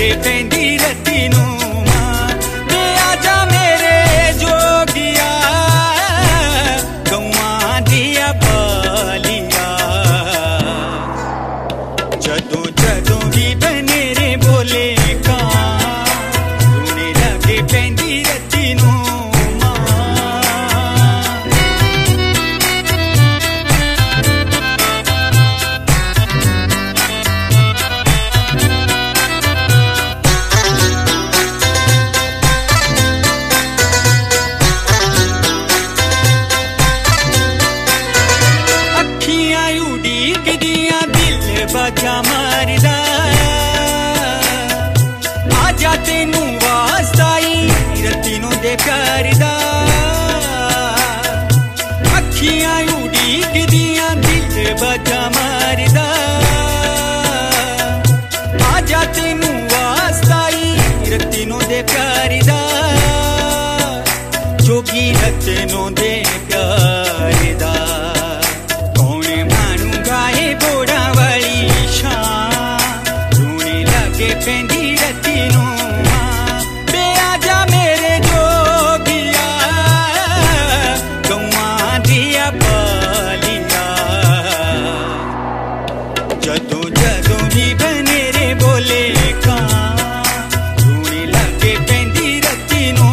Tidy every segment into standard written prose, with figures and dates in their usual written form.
लगे पेंदी रती नू मां ते आजा मेरे जोगिया गौआं दिया बालिया जदों जदों भी बनेरे बोले रोने लगे पेंदी रती नू बाजा मारदा आजा तेनू वास्ताई रतीनों दे प्यार दा अखियां उड़ीकदियां दिल बाजा मारदा आजा तेनू वास्ताई रतीनों दे प्यार दा जोगी रतनों दे प्यार दा पेंदी रती नू बे आजा मेरे जोगिया गौआं दिया बालिया जदों जदों भी बनेरे बोले रोने लगे पेंदी रती नू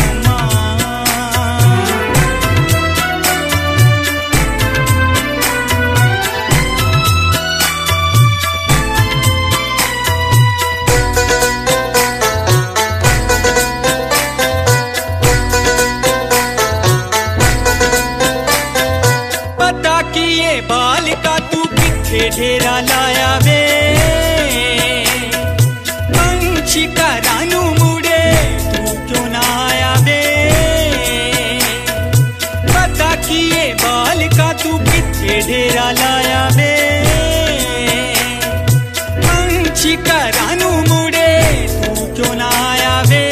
बाल का तू किथे ढेरा लाया वे पंछी का रानू मुड़े तू क्यों ना आया वे पता किए बाल का तू किथे ढेरा लाया वे पंछी का रानू मुड़े तू क्यों ना आया वे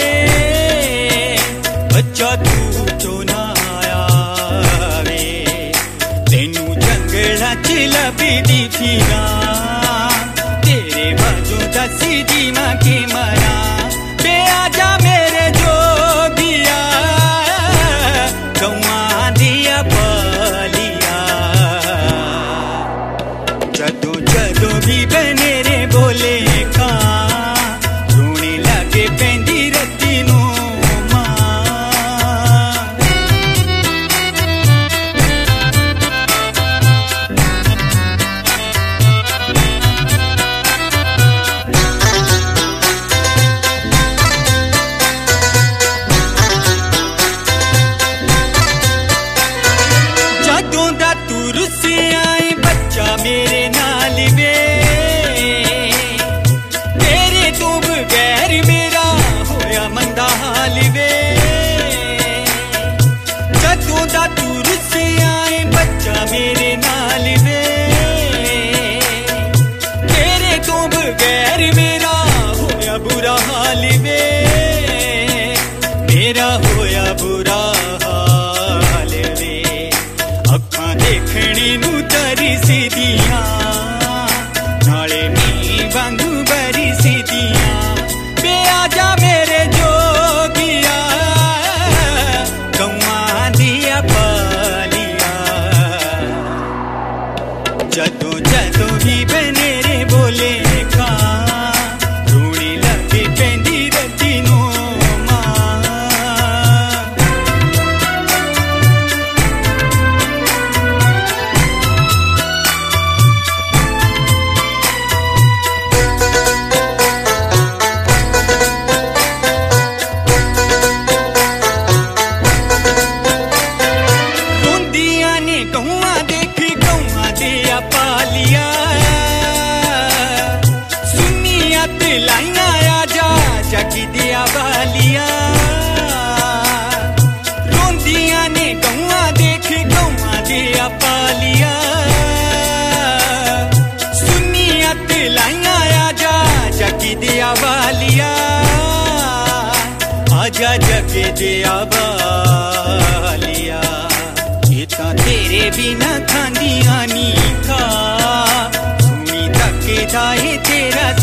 बच्चा तू क्यों ना आया वे तेनू लभी दी थी ना तेरे बाजू दसी दी मां के मरा बे आजा मेरे जोगिया गौआं दिया बालिया जदों जदों भी बनेरे बोले रोने लगे पेंदी रती नू मेरे नाल वे तेरे तो बगैर मेरा होया मंदा हाल वे जदों दा तू रुस्से आए बच्चा मेरे नाल वे तेरे तो बगैर मेरा होया बुरा हाल वे मेरा होया बुरा हाल वे अखां देखने नू तरी सीदियां नाले नी वांगू बरी सीदियां बे आजा मेरे जोगिया गौआं दिया बालिया जदों जदों भी बनेरे बोले रोने लगे पेंदी रती नू पालिया सुनियत लाइना आजा जगी दिया बालिया रोंदिया ने गौआ देख गौआ दिया पालिया सुनियत लाइना आजा जगी दिया बालिया आजा जगे दिया बालिया ये तां तेरे बिना खांदियां नी खा सुनी तक जाए तेरा